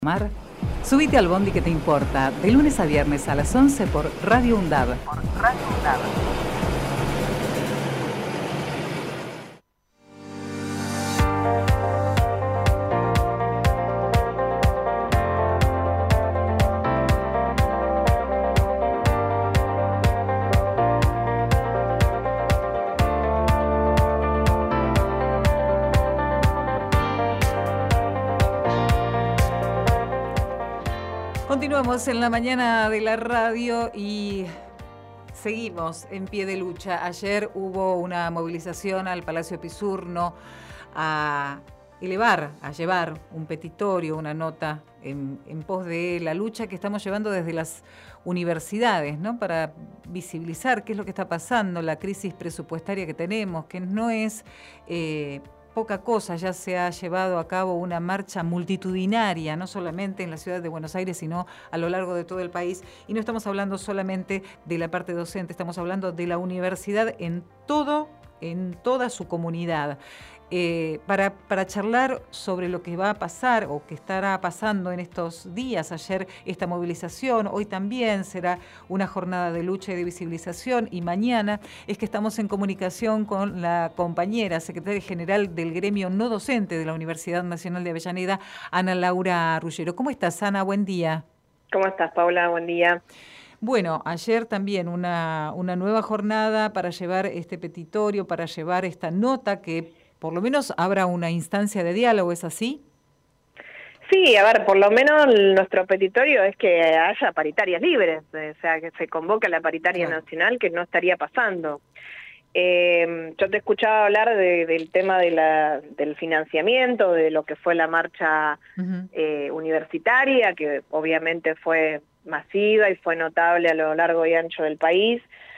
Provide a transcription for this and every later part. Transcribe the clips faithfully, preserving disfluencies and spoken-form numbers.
Mar, subite al bondi que te importa, de lunes a viernes a las once por Radio UNDAB. Por Radio UNDAB. Continuamos en la mañana de la radio y seguimos en pie de lucha. Ayer hubo una movilización al Palacio Pisurno a elevar, a llevar un petitorio, una nota en, en pos de la lucha que estamos llevando desde las universidades, ¿no? Para visibilizar qué es lo que está pasando, la crisis presupuestaria que tenemos, que no es Eh, poca cosa. Ya se ha llevado a cabo una marcha multitudinaria, no solamente en la ciudad de Buenos Aires, sino a lo largo de todo el país. Y no estamos hablando solamente de la parte docente, estamos hablando de la universidad en todo, en toda su comunidad. Eh, para, para charlar sobre lo que va a pasar o que estará pasando en estos días. Ayer esta movilización, hoy también será una jornada de lucha y de visibilización, y mañana es que estamos en comunicación con la compañera secretaria general del gremio no docente de la Universidad Nacional de Avellaneda, Ana Laura Ruggiero. ¿Cómo estás, Ana? Buen día. ¿Cómo estás, Paula? Buen día. Bueno, ayer también una, una nueva jornada para llevar este petitorio, para llevar esta nota que por lo menos habrá una instancia de diálogo, ¿es así? Sí, a ver, por lo menos nuestro petitorio es que haya paritarias libres, o sea, que se convoque a la paritaria claro. nacional, que no estaría pasando. Eh, yo te escuchaba hablar de, del tema de la, del financiamiento, de lo que fue la marcha uh-huh. eh, universitaria, que obviamente fue masiva y fue notable a lo largo y ancho del país,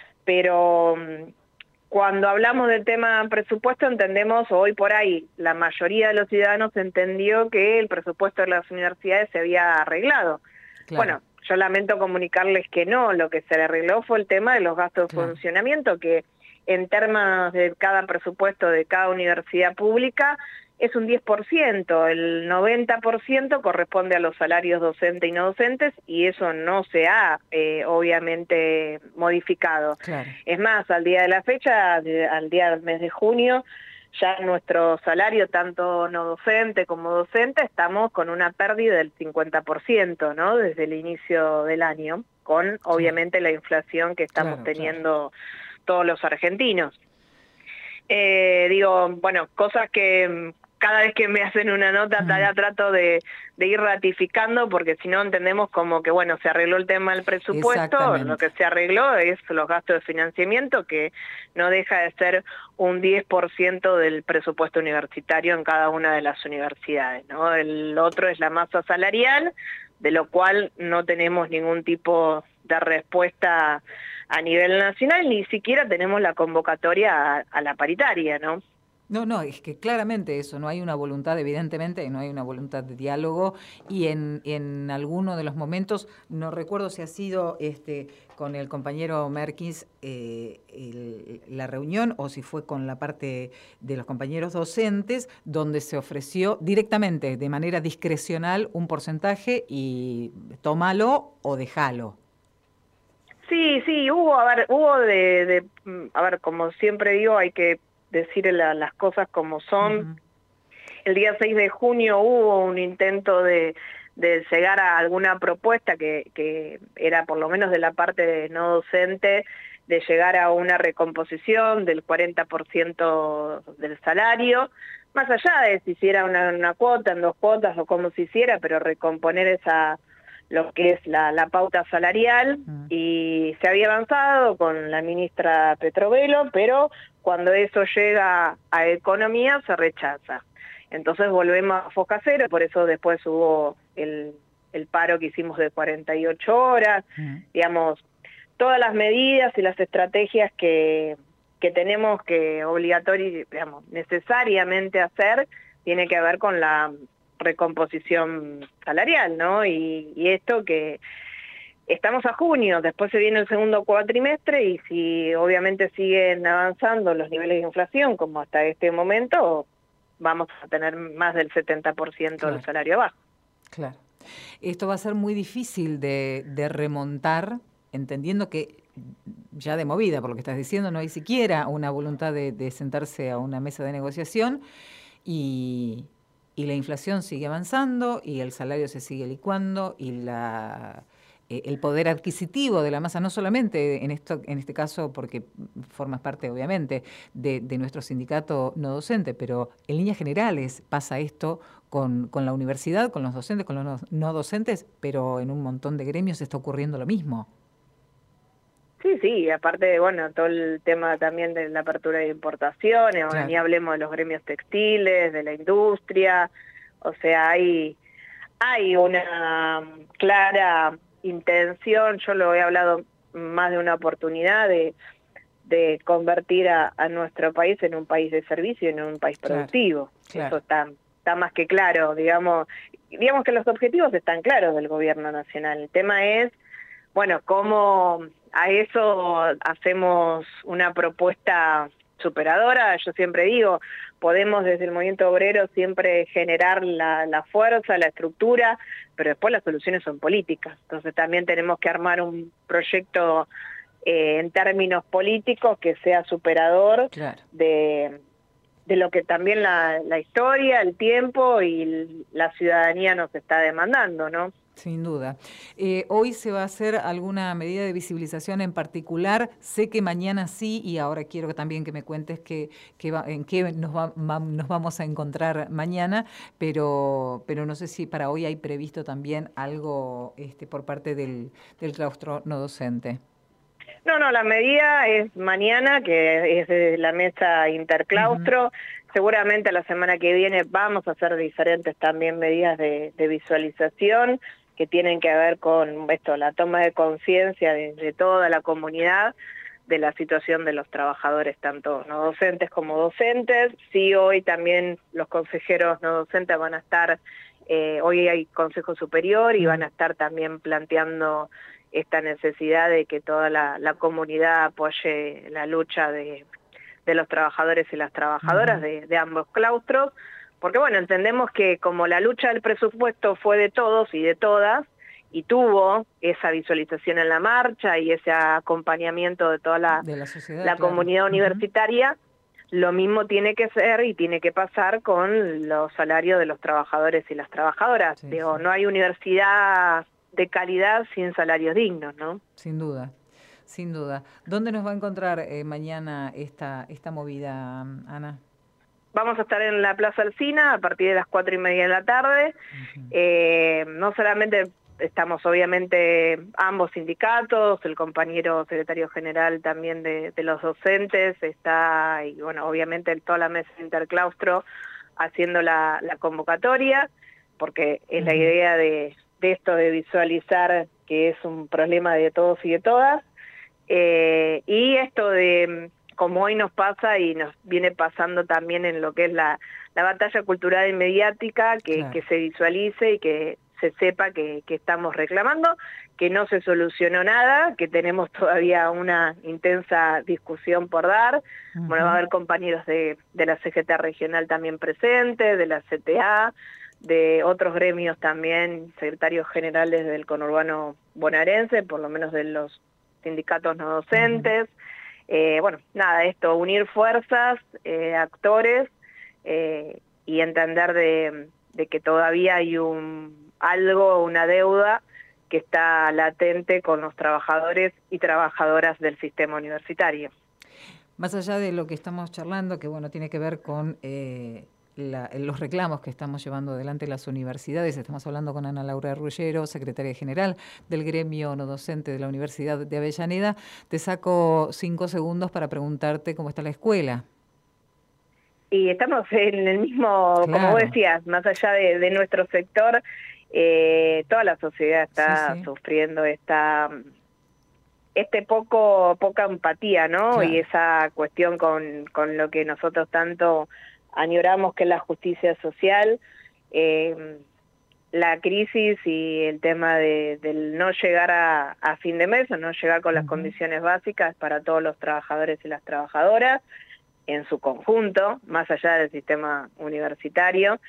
pero cuando hablamos del tema presupuesto entendemos, o hoy por ahí, la mayoría de los ciudadanos entendió que el presupuesto de las universidades se había arreglado. Claro. Bueno, yo lamento comunicarles que no, lo que se arregló fue el tema de los gastos claro. de funcionamiento, que en términos de cada presupuesto de cada universidad pública es un diez por ciento, el noventa por ciento corresponde a los salarios docentes y no docentes, y eso no se ha eh, obviamente modificado. Claro. Es más, al día de la fecha, al día del mes de junio, ya nuestro salario, tanto no docente como docente, estamos con una pérdida del cincuenta por ciento, ¿no? Desde el inicio del año, con obviamente la inflación que estamos claro, teniendo claro. todos los argentinos. Eh, digo, bueno, cosas que cada vez que me hacen una nota mm. ya trato de, de ir ratificando, porque si no entendemos como que, bueno, se arregló el tema del presupuesto, lo que se arregló es los gastos de financiamiento, que no deja de ser un diez por ciento del presupuesto universitario en cada una de las universidades, ¿no? El otro es la masa salarial, de lo cual no tenemos ningún tipo de respuesta a nivel nacional, ni siquiera tenemos la convocatoria a, a la paritaria, ¿no? No, no, es que claramente eso, no hay una voluntad, evidentemente, no hay una voluntad de diálogo, y en, en alguno de los momentos, no recuerdo si ha sido este con el compañero Merkins eh, el, la reunión o si fue con la parte de los compañeros docentes, donde se ofreció directamente, de manera discrecional, un porcentaje y tómalo o déjalo. Sí, sí, hubo, a ver, hubo de, de, a ver, como siempre digo, hay que decir la, las cosas como son. Uh-huh. El día seis de junio hubo un intento de, de llegar a alguna propuesta que, que era por lo menos de la parte de no docente, de llegar a una recomposición del cuarenta por ciento del salario, más allá de si hiciera una, una cuota, en dos cuotas o como se hiciera, pero recomponer esa lo que es la, la pauta salarial, uh-huh. y se había avanzado con la ministra Petrovelo, pero cuando eso llega a economía se rechaza. Entonces volvemos a foca cero, por eso después hubo el, el paro que hicimos de cuarenta y ocho horas, uh-huh. digamos, todas las medidas y las estrategias que, que tenemos que obligatorio, digamos, necesariamente hacer, tiene que ver con la recomposición salarial, ¿no? Y, y esto que estamos a junio, después se viene el segundo cuatrimestre, y si obviamente siguen avanzando los niveles de inflación como hasta este momento, vamos a tener más del setenta por ciento claro. del salario bajo. Claro. Esto va a ser muy difícil de, de remontar, entendiendo que ya de movida, por lo que estás diciendo, no hay siquiera una voluntad de, de sentarse a una mesa de negociación y, y la inflación sigue avanzando y el salario se sigue licuando y la, eh, el poder adquisitivo de la masa, no solamente en, esto, en este caso porque formas parte obviamente de, de nuestro sindicato no docente, pero en líneas generales pasa esto con, con la universidad, con los docentes, con los no, no docentes, pero en un montón de gremios está ocurriendo lo mismo. Sí, sí, aparte, bueno, todo el tema también de la apertura de importaciones, bueno, Claro. ni hablemos de los gremios textiles, de la industria, o sea, hay, hay una clara intención, yo lo he hablado más de una oportunidad de, de convertir a, a nuestro país en un país de servicio y en un país Claro, productivo. claro. Eso está, está más que claro, digamos, digamos que los objetivos están claros del gobierno nacional. El tema es, bueno, cómo a eso hacemos una propuesta superadora. Yo siempre digo, podemos desde el movimiento obrero siempre generar la, la fuerza, la estructura, pero después las soluciones son políticas. Entonces también tenemos que armar un proyecto eh, en términos políticos que sea superador Claro. de, de lo que también la, la historia, el tiempo y la ciudadanía nos está demandando, ¿no? Sin duda. Eh, ¿Hoy se va a hacer alguna medida de visibilización en particular? Sé que mañana sí, y ahora quiero también que me cuentes que, que va, en qué nos, va, va, nos vamos a encontrar mañana, pero, pero no sé si para hoy hay previsto también algo este, por parte del, del claustro no docente. No, no, la medida es mañana, que es de la mesa interclaustro. Uh-huh. Seguramente la semana que viene vamos a hacer diferentes también medidas de, de visualización que tienen que ver con esto, la toma de conciencia de, de toda la comunidad de la situación de los trabajadores, tanto no docentes como docentes. Sí, hoy también los consejeros no docentes van a estar, eh, hoy hay Consejo Superior y van a estar también planteando esta necesidad de que toda la, la comunidad apoye la lucha de, de los trabajadores y las trabajadoras uh-huh. de, de ambos claustros, porque bueno, entendemos que como la lucha del presupuesto fue de todos y de todas, y tuvo esa visualización en la marcha y ese acompañamiento de toda la, de la, sociedad, la claro. comunidad universitaria, uh-huh. lo mismo tiene que ser y tiene que pasar con los salarios de los trabajadores y las trabajadoras. Sí, Digo, sí. No hay universidad de calidad sin salarios dignos, ¿no? Sin duda, sin duda. ¿Dónde nos va a encontrar eh, mañana esta, esta movida, Ana? Vamos a estar en la Plaza Alsina a partir de las cuatro y media de la tarde. Uh-huh. eh, no solamente estamos obviamente ambos sindicatos, el compañero secretario general también de, de los docentes está, y bueno, obviamente toda la mesa interclaustro haciendo la, la convocatoria, porque es uh-huh. la idea de, de esto de visualizar que es un problema de todos y de todas, eh, y esto de, como hoy nos pasa y nos viene pasando también en lo que es la, la batalla cultural y mediática, que, claro. que se visualice y que se sepa que, que estamos reclamando, que no se solucionó nada, que tenemos todavía una intensa discusión por dar. Uh-huh. Bueno, va a haber compañeros de, de la C G T regional también presentes, de la C T A, de otros gremios también, secretarios generales del conurbano bonaerense, por lo menos de los sindicatos no docentes. Uh-huh. eh, bueno, nada, esto, unir fuerzas, eh, actores, eh, y entender de, de que todavía hay un algo, una deuda que está latente con los trabajadores y trabajadoras del sistema universitario. Más allá de lo que estamos charlando, que bueno, tiene que ver con eh, la, los reclamos que estamos llevando adelante las universidades, estamos hablando con Ana Laura Ruggiero, secretaria general del gremio no docente de la Universidad de Avellaneda. Te saco cinco segundos para preguntarte cómo está la escuela. Y estamos en el mismo, claro. como vos decías, más allá de, de nuestro sector, eh, toda la sociedad está sí, sí. sufriendo esta este poco poca empatía, ¿no? Claro. Y esa cuestión con, con lo que nosotros tanto añoramos, que es la justicia social, eh, la crisis y el tema de, del no llegar a, a fin de mes, o no llegar con uh-huh. las condiciones básicas para todos los trabajadores y las trabajadoras, en su conjunto, más allá del sistema universitario,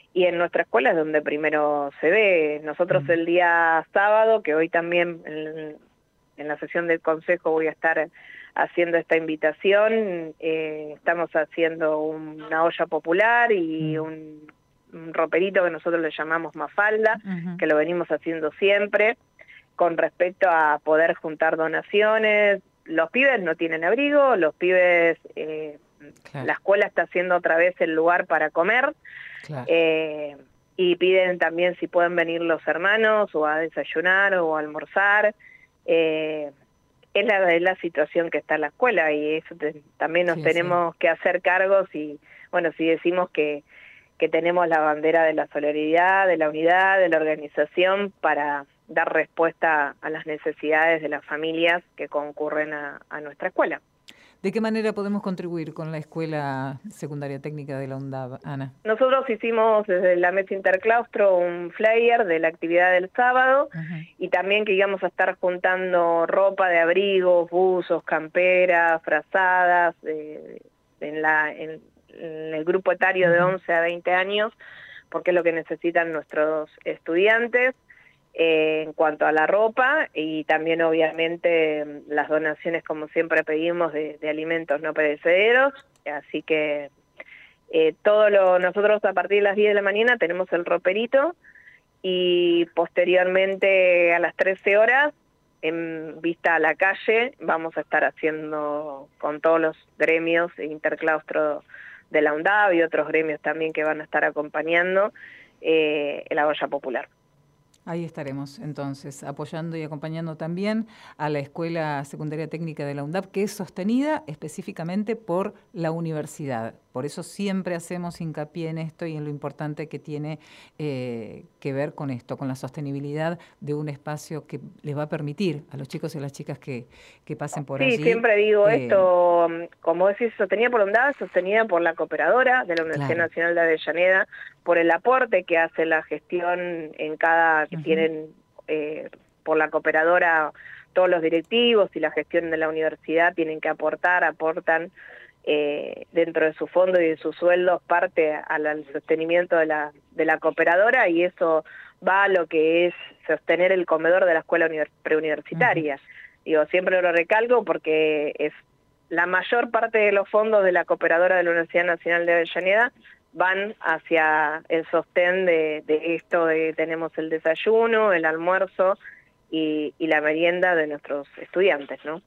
y en nuestra escuela es donde primero se ve. Nosotros mm. el día sábado, que hoy también en, en la sesión del consejo voy a estar haciendo esta invitación, eh, estamos haciendo una olla popular y mm. un, un roperito que nosotros le llamamos mafalda, uh-huh. que lo venimos haciendo siempre, con respecto a poder juntar donaciones. Los pibes no tienen abrigo, los pibes, eh, claro. la escuela está haciendo otra vez el lugar para comer, claro. eh, y piden también si pueden venir los hermanos o a desayunar o a almorzar. Eh, es, la, es la situación que está en la escuela y eso te, también nos sí, tenemos sí. que hacer cargos y, bueno, si decimos que, que tenemos la bandera de la solidaridad, de la unidad, de la organización para dar respuesta a las necesidades de las familias que concurren a, a nuestra escuela. ¿De qué manera podemos contribuir con la Escuela Secundaria Técnica de la UNDAB, Ana? Nosotros hicimos desde la Mesa Interclaustro un flyer de la actividad del sábado uh-huh. y también que íbamos a estar juntando ropa de abrigos, buzos, camperas, frazadas, eh, en, la, en, en el grupo etario uh-huh. de once a veinte años, porque es lo que necesitan nuestros estudiantes. Eh, en cuanto a la ropa y también obviamente las donaciones como siempre pedimos de, de alimentos no perecederos, así que eh, todo lo nosotros a partir de las diez de la mañana tenemos el roperito y posteriormente a las trece horas en vista a la calle vamos a estar haciendo con todos los gremios e interclaustro de la UNDAB y otros gremios también que van a estar acompañando eh, la olla popular. Ahí estaremos entonces apoyando y acompañando también a la Escuela Secundaria Técnica de la UNDAB, que es sostenida específicamente por la universidad. Por eso siempre hacemos hincapié en esto y en lo importante que tiene eh, que ver con esto, con la sostenibilidad de un espacio que les va a permitir a los chicos y a las chicas que, que pasen por sí, allí. Sí, siempre digo eh, esto, como decís, sostenida por la UNDAB, sostenida por la cooperadora de la Universidad claro. Nacional de Avellaneda, por el aporte que hace la gestión en cada, que uh-huh. tienen eh, por la cooperadora, todos los directivos y la gestión de la universidad tienen que aportar, aportan eh, dentro de su fondo y de sus sueldos parte al, al sostenimiento de la, de la cooperadora y eso va a lo que es sostener el comedor de la escuela univers- preuniversitaria. Uh-huh. Digo, siempre lo recalco porque es la mayor parte de los fondos de la cooperadora de la Universidad Nacional de Avellaneda van hacia el sostén de, de esto de tenemos el desayuno, el almuerzo y, y la merienda de nuestros estudiantes, ¿no?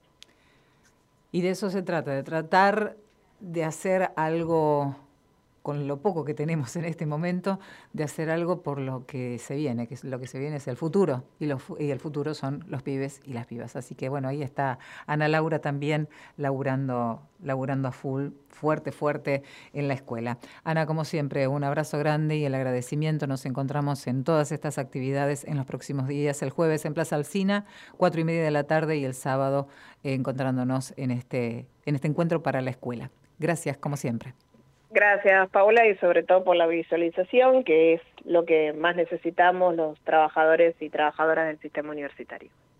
Y de eso se trata, de tratar de hacer algo con lo poco que tenemos en este momento, de hacer algo por lo que se viene, que es lo que se viene es el futuro, y, los, y el futuro son los pibes y las pibas. Así que bueno, ahí está Ana Laura también laburando, laburando a full, fuerte, fuerte en la escuela. Ana, como siempre, un abrazo grande y el agradecimiento. Nos encontramos en todas estas actividades en los próximos días, el jueves en Plaza Alsina, cuatro y media de la tarde, y el sábado eh, encontrándonos en este, en este encuentro para la escuela. Gracias, como siempre. Gracias, Paula, y sobre todo por la visualización, que es lo que más necesitamos los trabajadores y trabajadoras del sistema universitario.